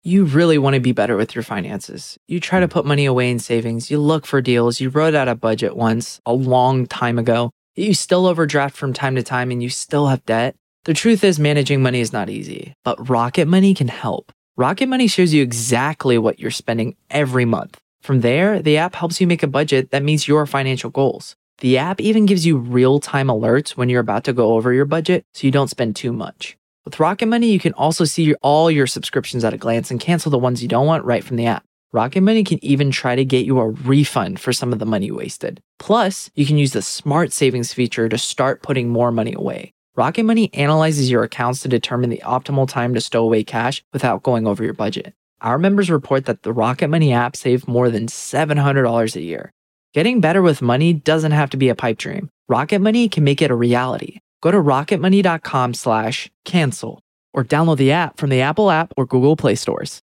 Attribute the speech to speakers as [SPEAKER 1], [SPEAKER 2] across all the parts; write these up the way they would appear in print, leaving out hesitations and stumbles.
[SPEAKER 1] You really want to be better with your finances. You try to put money away in savings, you look for deals, you wrote out a budget once a long time ago, you still overdraft from time to time and you still have debt. The truth is, managing money is not easy, but Rocket Money can help. Rocket Money shows you exactly what you're spending every month. From there, the app helps you make a budget that meets your financial goals. The app even gives you real-time alerts when you're about to go over your budget so you don't spend too much. With Rocket Money, you can also see all your subscriptions at a glance and cancel the ones you don't want right from the app. Rocket Money can even try to get you a refund for some of the money wasted. Plus, you can use the Smart Savings feature to start putting more money away. Rocket Money analyzes your accounts to determine the optimal time to stow away cash without going over your budget. Our members report that the Rocket Money app saved more than $700 a year. Getting better with money doesn't have to be a pipe dream. Rocket Money can make it a reality. Go to rocketmoney.com/cancel or download the app from the Apple app or Google Play stores.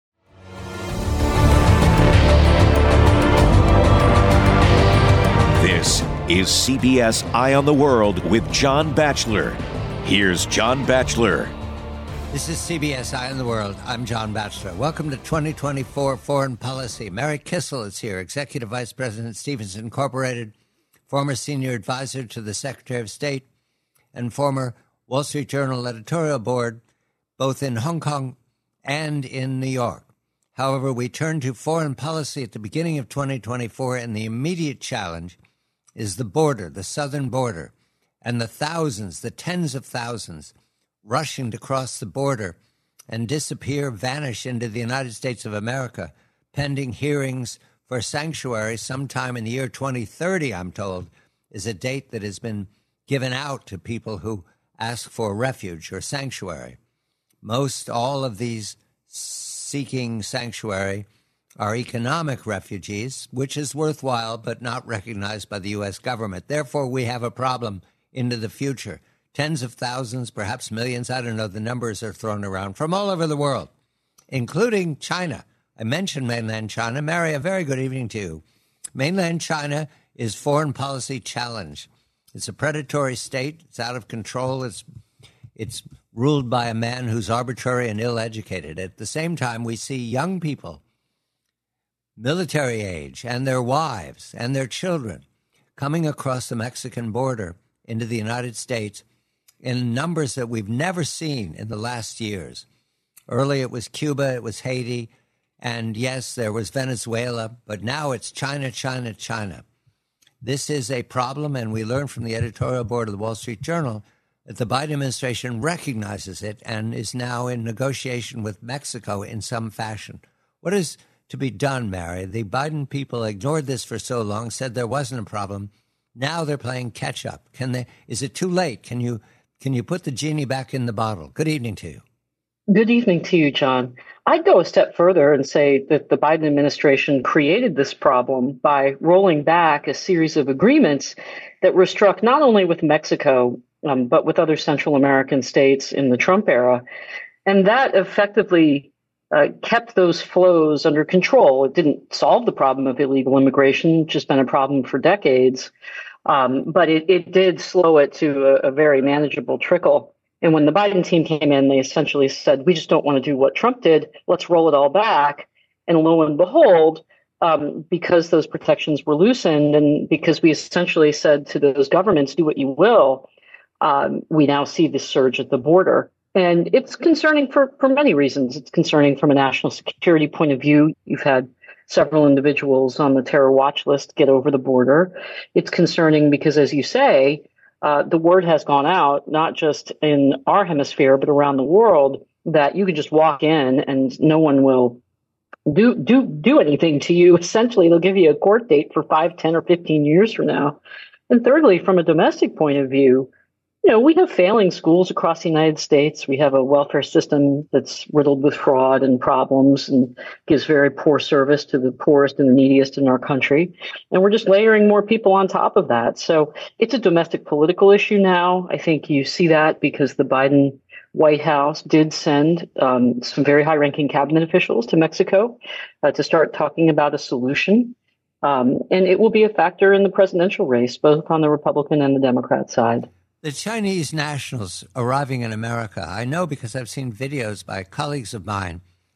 [SPEAKER 2] This is CBS Eye on the World with John Batchelor. Here's John Batchelor.
[SPEAKER 3] This is CBS Eye on the World. I'm John Batchelor. Welcome to 2024 Foreign Policy. Mary Kissel is here, Executive Vice President, Stevens Incorporated, former senior advisor to the Secretary of State, and former Wall Street Journal editorial board, both in Hong Kong and in New York. However, we turn to foreign policy at the beginning of 2024, and the immediate challenge is the border, the southern border, and the thousands, the tens of thousands, rushing to cross the border and disappear, vanish into the United States of America, pending hearings for sanctuary sometime in the year 2030, I'm told, is a date that has been given out to people who ask for refuge or sanctuary. Most all of these seeking sanctuary are economic refugees, which is worthwhile but not recognized by the U.S. government. Therefore, we have a problem into the future. Tens of thousands, perhaps millions, I don't know, the numbers are thrown around from all over the world, including China. I mentioned mainland China. Mary, a very good evening to you. Mainland China is foreign policy challenge. It's a predatory state. It's out of control. It's ruled by a man who's arbitrary and ill-educated. At the same time, we see young people, military age, and their wives and their children coming across the Mexican border into the United States in numbers that we've never seen in the last years. Early it was Cuba, it was Haiti, and yes, there was Venezuela, but now it's China, China, China. This is a problem, and we learned from the editorial board of the Wall Street Journal that the Biden administration recognizes it and is now in negotiation with Mexico in some fashion. What is to be done, Mary? The Biden people ignored this for so long, said there wasn't a problem. Now they're playing catch up. Is it too late? Can you put the genie back in the bottle? Good evening to you.
[SPEAKER 4] Good evening to you, John. I'd go a step further and say that the Biden administration created this problem by rolling back a series of agreements that were struck not only with Mexico, but with other Central American states in the Trump era. And that effectively kept those flows under control. It didn't solve the problem of illegal immigration, which has been a problem for decades, but it did slow it to a very manageable trickle. And when the Biden team came in, they essentially said, we just don't want to do what Trump did. Let's roll it all back. And lo and behold, because those protections were loosened and because we essentially said to those governments, do what you will, we now see this surge at the border. And it's concerning for many reasons. It's concerning from a national security point of view. You've had several individuals on the terror watch list get over the border. It's concerning because, as you say, the word has gone out, not just in our hemisphere, but around the world, that you can just walk in and no one will do anything to you. Essentially, they'll give you a court date for 5, 10, or 15 years from now. And thirdly, from a domestic point of view, we have failing schools across the United States. We have a welfare system that's riddled with fraud and problems and gives very poor service to the poorest and the neediest in our country. And we're just layering more people on top of that. So it's a domestic political issue now. I think you see that because the Biden White House did send some very high-ranking cabinet officials to Mexico to start talking about a solution. And it will be a factor in the presidential race, both on the Republican and the Democrat side.
[SPEAKER 3] The Chinese nationals arriving in America, I know because I've seen videos by colleagues of mine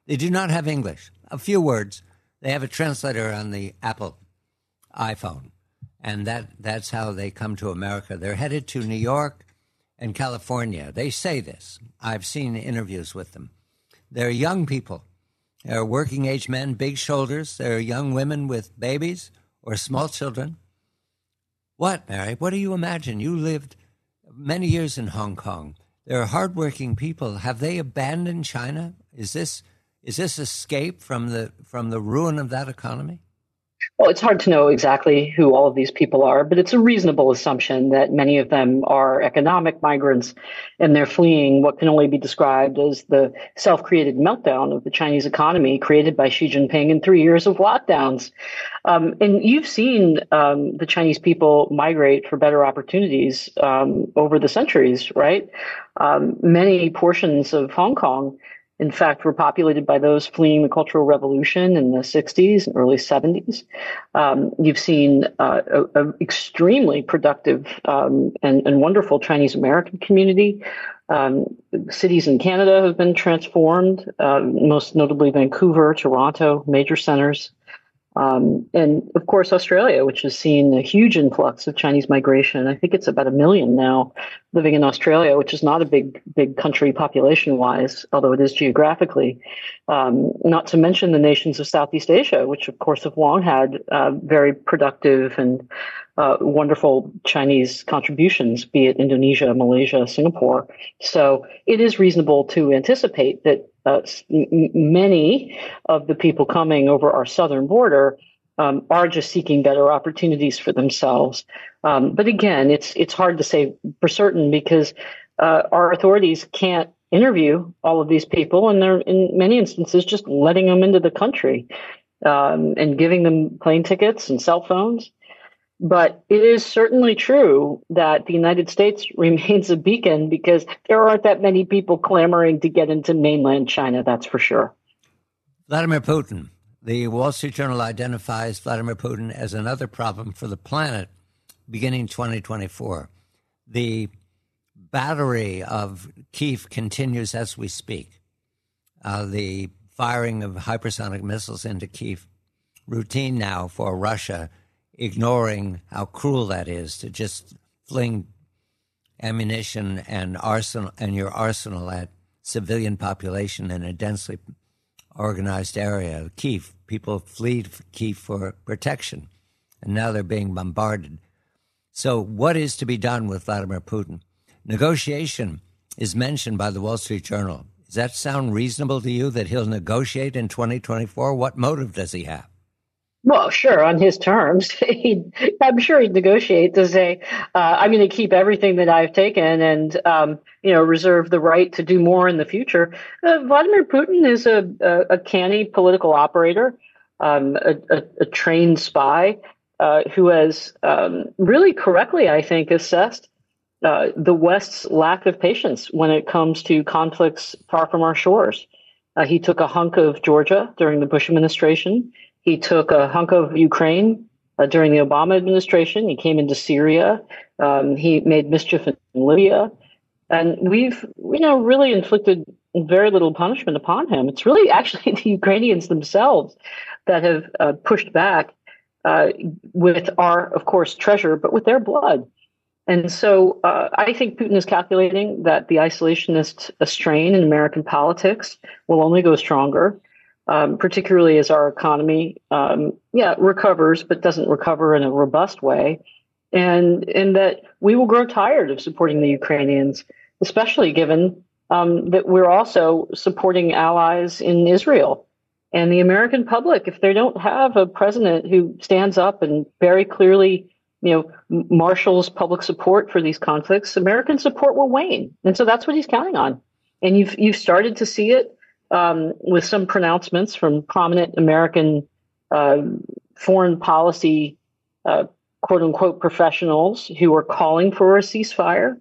[SPEAKER 3] They do not have English. A few words. They have a translator on the Apple iPhone, and that's how they come to America. They're headed to New York and California. They say this. I've seen interviews with them. They're young people. They're working-age men, big shoulders. They're young women with babies or small children. What, Mary? What do you imagine? You lived many years in Hong Kong. They're hardworking people. Have they abandoned China? Is this escape from the ruin of that economy?
[SPEAKER 4] Well, it's hard to know exactly who all of these people are, but it's a reasonable assumption that many of them are economic migrants, and they're fleeing what can only be described as the self-created meltdown of the Chinese economy created by Xi Jinping in 3 years of lockdowns. And you've seen the Chinese people migrate for better opportunities over the centuries, right? Many portions of Hong Kong, in fact, were populated by those fleeing the Cultural Revolution in the 60s and early 70s. You've seen an extremely productive and wonderful Chinese American community. Cities in Canada have been transformed, most notably Vancouver, Toronto, major centers. And of course, Australia, which has seen a huge influx of Chinese migration. I think it's about 1 million now living in Australia, which is not a big country population-wise, although it is geographically. Not to mention the nations of Southeast Asia, which of course have long had very productive and wonderful Chinese contributions, be it Indonesia, Malaysia, Singapore. So it is reasonable to anticipate that many of the people coming over our southern border are just seeking better opportunities for themselves. But again, it's hard to say for certain because our authorities can't interview all of these people, and they're in many instances just letting them into the country and giving them plane tickets and cell phones. But it is certainly true that the United States remains a beacon because there aren't that many people clamoring to get into mainland China, that's for sure.
[SPEAKER 3] Vladimir Putin. The Wall Street Journal identifies Vladimir Putin as another problem for the planet beginning 2024. The battery of Kyiv continues as we speak. The firing of hypersonic missiles into Kyiv, routine now for Russia, ignoring how cruel that is to just fling ammunition and your arsenal at civilian population in a densely organized area. Kyiv, people fled Kyiv for protection, and now they're being bombarded. So what is to be done with Vladimir Putin? Negotiation is mentioned by the Wall Street Journal. Does that sound reasonable to you that he'll negotiate in 2024? What motive does he have?
[SPEAKER 4] Well, sure, on his terms. I'm sure he'd negotiate to say, I'm going to keep everything that I've taken and, reserve the right to do more in the future. Vladimir Putin is a canny political operator, a trained spy who has really correctly, I think, assessed the West's lack of patience when it comes to conflicts far from our shores. He took a hunk of Georgia during the Bush administration. He took a hunk of Ukraine during the Obama administration. He came into Syria. He made mischief in Libya. And we've, really inflicted very little punishment upon him. It's really actually the Ukrainians themselves that have pushed back with our, of course, treasure, but with their blood. And so I think Putin is calculating that the isolationist strain in American politics will only go stronger. Particularly as our economy, recovers, but doesn't recover in a robust way. And that we will grow tired of supporting the Ukrainians, especially given that we're also supporting allies in Israel. And the American public, if they don't have a president who stands up and very clearly, marshals public support for these conflicts, American support will wane. And so that's what he's counting on. And you've started to see it. With some pronouncements from prominent American foreign policy, quote unquote, professionals who are calling for a ceasefire.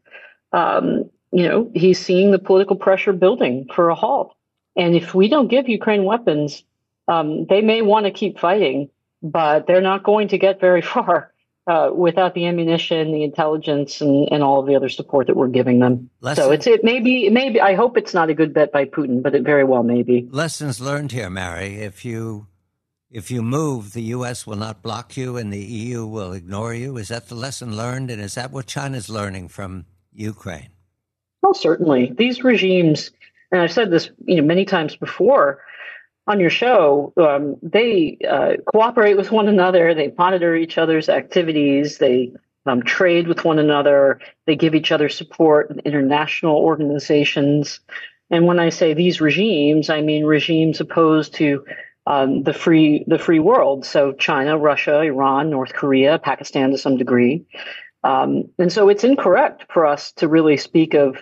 [SPEAKER 4] He's seeing the political pressure building for a halt. And if we don't give Ukraine weapons, they may want to keep fighting, but they're not going to get very far. without the ammunition, the intelligence, and all of the other support that we're giving them. So it may be. I hope it's not a good bet by Putin, but it very well may be.
[SPEAKER 3] Lessons learned here, Mary. If you move, the U.S. will not block you, and the EU will ignore you. Is that the lesson learned, and is that what China's learning from Ukraine?
[SPEAKER 4] Well, certainly. These regimes, and I've said this many times before on your show, they cooperate with one another. They monitor each other's activities. They trade with one another. They give each other support in international organizations. And when I say these regimes, I mean regimes opposed to the free world. So China, Russia, Iran, North Korea, Pakistan to some degree. And so it's incorrect for us to really speak of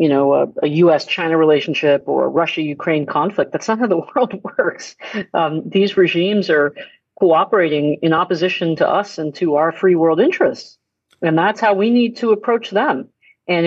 [SPEAKER 4] a U.S.-China relationship or a Russia-Ukraine conflict. That's not how the world works. These regimes are cooperating in opposition to us and to our free world interests. And that's how we need to approach them. And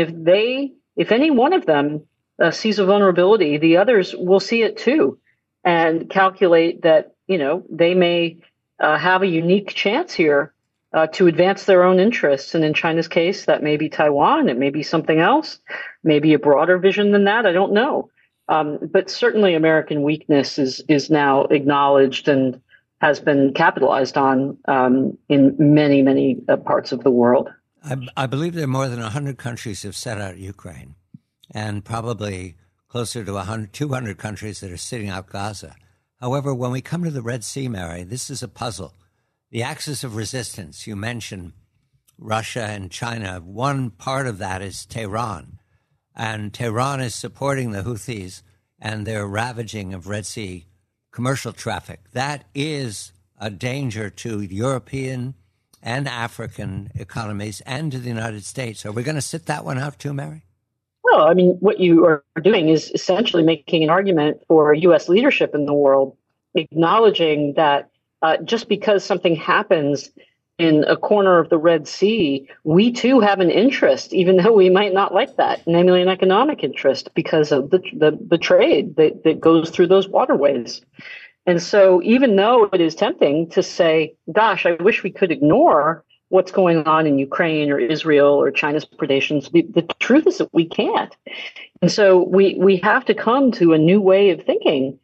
[SPEAKER 4] if any one of them sees a vulnerability, the others will see it too and calculate that, they may have a unique chance here to advance their own interests. And in China's case, that may be Taiwan. It may be something else, maybe a broader vision than that. I don't know. But certainly American weakness is now acknowledged and has been capitalized on in many, many parts of the world.
[SPEAKER 3] I believe there are more than 100 countries have set out Ukraine, and probably closer to 200 countries that are sitting out Gaza. However, when we come to the Red Sea, Mary, this is a puzzle. The axis of resistance, you mentioned Russia and China. One part of that is Tehran. And Tehran is supporting the Houthis and their ravaging of Red Sea commercial traffic. That is a danger to European and African economies and to the United States. Are we going to sit that one out too, Mary?
[SPEAKER 4] Well, I mean, what you are doing is essentially making an argument for U.S. leadership in the world, acknowledging that just because something happens in a corner of the Red Sea, we too have an interest, even though we might not like that, namely an economic interest because of the trade that goes through those waterways. And so even though it is tempting to say, gosh, I wish we could ignore what's going on in Ukraine or Israel or China's predations, the truth is that we can't. And so we have to come to a new way of thinking.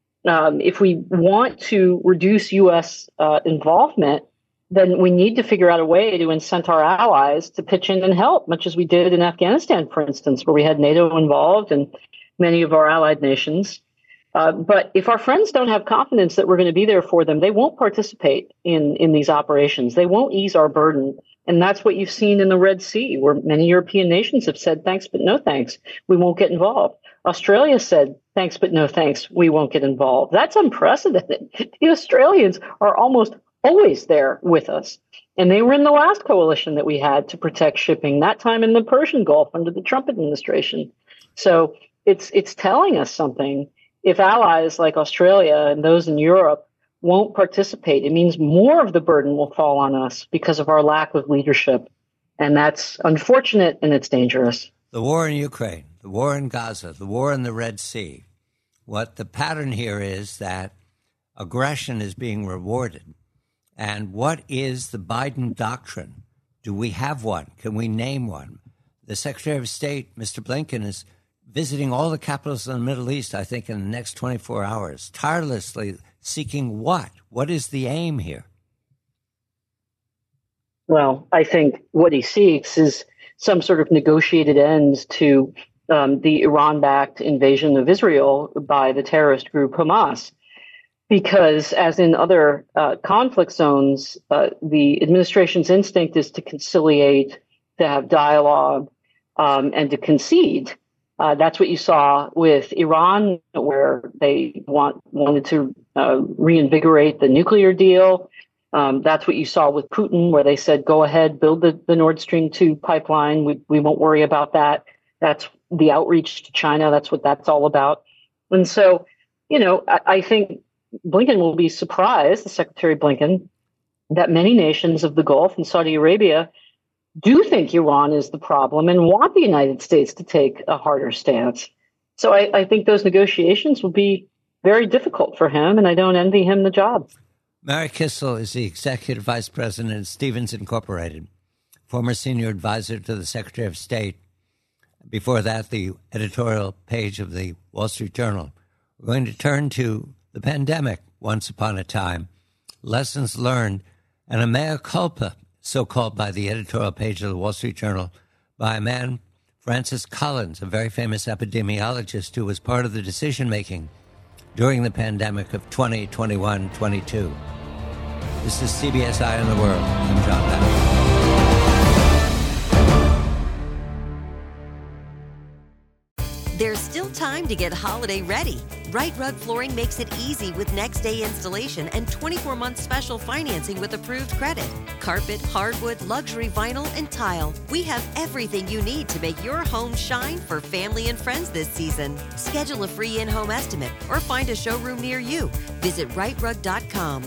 [SPEAKER 4] If we want to reduce U.S. involvement, then we need to figure out a way to incent our allies to pitch in and help, much as we did in Afghanistan, for instance, where we had NATO involved and many of our allied nations. But if our friends don't have confidence that we're going to be there for them, they won't participate in these operations. They won't ease our burden. And that's what you've seen in the Red Sea, where many European nations have said, thanks, but no thanks. We won't get involved. Australia said, thanks, but no thanks. We won't get involved. That's unprecedented. The Australians are almost always there with us. And they were in the last coalition that we had to protect shipping, that time in the Persian Gulf under the Trump administration. So it's telling us something. If allies like Australia and those in Europe won't participate, it means more of the burden will fall on us because of our lack of leadership. And that's unfortunate and it's dangerous.
[SPEAKER 3] The war in Ukraine, the war in Gaza, the war in the Red Sea. What the pattern here is that aggression is being rewarded. And what is the Biden doctrine? Do we have one? Can we name one? The Secretary of State, Mr. Blinken, is visiting all the capitals in the Middle East, I think, in the next 24 hours, tirelessly seeking what? What is the aim here?
[SPEAKER 4] Well, I think what he seeks is some sort of negotiated end to the Iran-backed invasion of Israel by the terrorist group Hamas. Because as in other conflict zones, the administration's instinct is to conciliate, to have dialogue, and to concede. That's what you saw with Iran, where they wanted to reinvigorate the nuclear deal. That's what you saw with Putin, where they said, go ahead, build the Nord Stream 2 pipeline. We won't worry about that. That's the outreach to China. That's what that's all about. And so, I think Blinken will be surprised, the Secretary Blinken, that many nations of the Gulf and Saudi Arabia do think Iran is the problem and want the United States to take a harder stance. So I think those negotiations will be very difficult for him, and I don't envy him the job.
[SPEAKER 3] Mary Kissel is the Executive Vice President at Stevens Incorporated, former senior advisor to the Secretary of State. Before that, the editorial page of the Wall Street Journal. We're going to turn to the pandemic once upon a time, lessons learned, and a mea culpa, so-called by the editorial page of the Wall Street Journal, by a man, Francis Collins, a very famous epidemiologist who was part of the decision-making during the pandemic of 2021-22. This is CBS Eye on the World. I'm John Batchelor.
[SPEAKER 5] There's still time to get holiday ready. Right Rug Flooring makes it easy with next-day installation and 24-month special financing with approved credit. Carpet, hardwood, luxury vinyl, and tile. We have everything you need to make your home shine for family and friends this season. Schedule a free in-home estimate or find a showroom near you. Visit rightrug.com,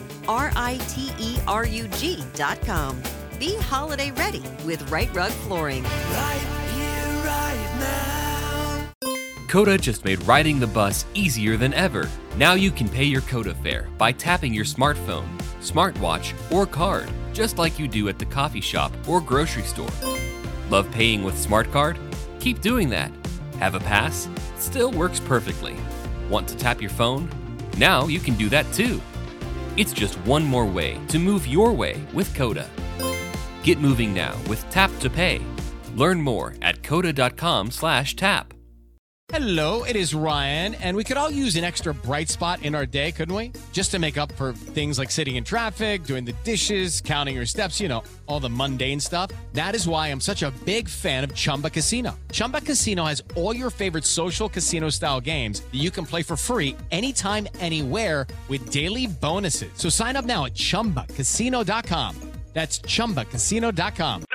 [SPEAKER 5] RITERUG.com. Be holiday ready with Right Rug Flooring.
[SPEAKER 6] Right here, right now.
[SPEAKER 7] Coda just made riding the bus easier than ever. Now you can pay your Coda fare by tapping your smartphone, smartwatch, or card, just like you do at the coffee shop or grocery store. Love paying with Smart Card? Keep doing that. Have a pass? Still works perfectly. Want to tap your phone? Now you can do that too. It's just one more way to move your way with Coda. Get moving now with Tap to Pay. Learn more at coda.com/tap.
[SPEAKER 8] Hello, it is Ryan, and we could all use an extra bright spot in our day, couldn't we? Just to make up for things like sitting in traffic, doing the dishes, counting your steps, you know, all the mundane stuff. That is why I'm such a big fan of Chumba Casino. Chumba Casino has all your favorite social casino-style games that you can play for free anytime, anywhere with daily bonuses. So sign up now at ChumbaCasino.com. That's ChumbaCasino.com.